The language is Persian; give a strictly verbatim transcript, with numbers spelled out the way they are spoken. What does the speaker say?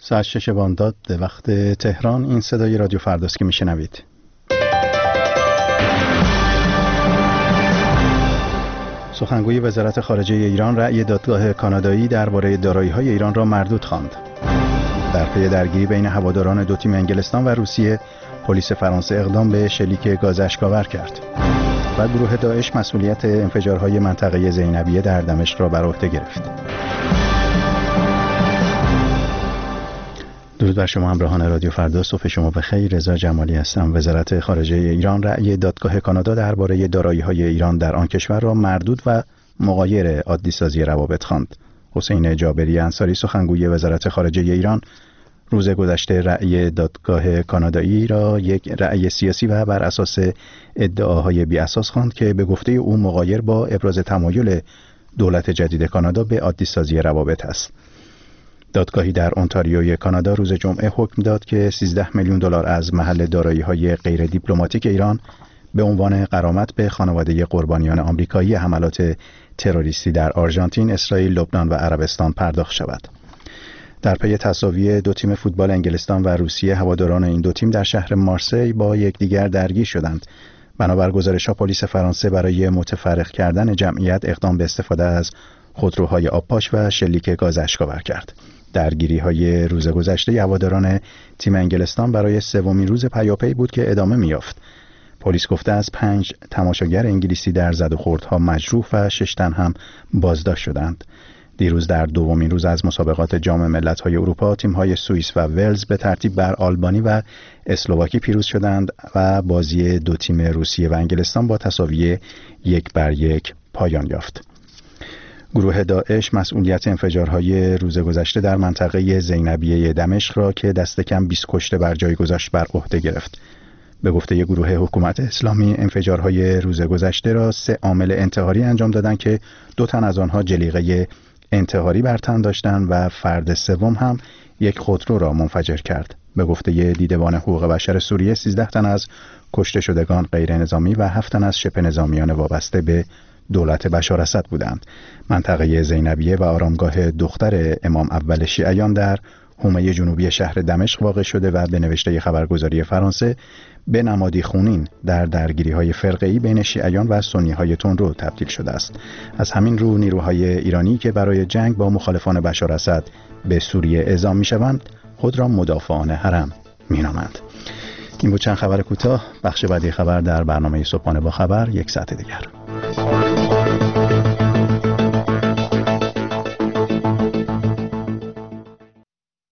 ساعت شش بامداد به وقت تهران. این صدای رادیو فرداست که میشنوید. سخنگوی وزارت خارجه ایران رأی دادگاه کانادایی درباره دارایی‌های ایران را مردود خواند. در پی درگیری بین هواداران دو تیم انگلستان و روسیه، پلیس فرانسه اقدام به شلیک گاز اشک‌آور کرد. و گروه داعش مسئولیت انفجارهای منطقه زینبیه در دمشق را بر عهده گرفت. درود بر شما همراهان رادیو فردا، صبح شما بخیر. رضا جمالی هستم. وزارت خارجه ایران رأی دادگاه کانادا درباره دارایی‌های ایران در آن کشور را مردود و مغایر عادی‌سازی روابط خواند. حسین جابری انصاری سخنگوی وزارت خارجه ایران روز گذشته رأی دادگاه کانادایی را یک رأی سیاسی و بر اساس ادعاهای بی اساس خواند که به گفته او مغایر با ابراز تمایل دولت جدید کانادا به عادی‌سازی روابط است. دادگاهی در اونتاریوی کانادا روز جمعه حکم داد که سیزده میلیون دلار از محل دارایی‌های غیر دیپلماتیک ایران به عنوان غرامت به خانواده قربانیان آمریکایی حملات تروریستی در آرژانتین، اسرائیل، لبنان و عربستان پرداخت شود. در پی تساوی دو تیم فوتبال انگلستان و روسیه، هواداران این دو تیم در شهر مارسی با یکدیگر درگیر شدند. بنابر گزارش‌ها پلیس فرانسه برای متفرق کردن جمعیت اقدام به استفاده از خودروهای آبپاش و شلیک گاز اشک‌آور کرد. درگیری‌های روز گذشته هواداران تیم انگلستان برای سومین روز پیاپی بود که ادامه می‌یافت. پلیس گفته از پنج تماشاگر انگلیسی در زد و خوردها مجروح و شش تن هم بازداشت شدند. دیروز در دومین روز از مسابقات جام ملت‌های اروپا، تیم‌های سوئیس و ولز به ترتیب بر آلبانی و اسلواکی پیروز شدند و بازی دو تیم روسیه و انگلستان با تساوی یک بر یک پایان یافت. گروه داعش مسئولیت انفجارهای روز گذشته در منطقه زینبیه دمشق را که دست کم بیست کشته بر جای گذاشت بر عهده گرفت. به گفته گروه حکومت اسلامی، انفجارهای روز گذشته را سه عامل انتحاری انجام دادند که دو تن از آنها جلیقه انتحاری بر تن داشتند و فرد سوم هم یک خودرو را منفجر کرد. به گفته دیدبان حقوق بشر سوریه، سیزده تن از کشته شدگان غیر نظامی و هفت تن از شبه نظامیان وابسته به دولت بشار اسد بودند. منطقه زینبیه و آرامگاه دختر امام اول شیعیان در حومه جنوبی شهر دمشق واقع شده و به نوشته خبرگزاری فرانسه به نمادی خونین در درگیری‌های فرقه‌ای بین شیعیان و سنی‌های تندرو تبدیل شده است. از همین رو نیروهای ایرانی که برای جنگ با مخالفان بشار اسد به سوریه اعزام می‌شوند، خود را مدافعان حرم می‌نامند. این بود چند خبر کوتاه. بخش بعدی خبر در برنامه صبحانه با خبر یک ساعت دیگر.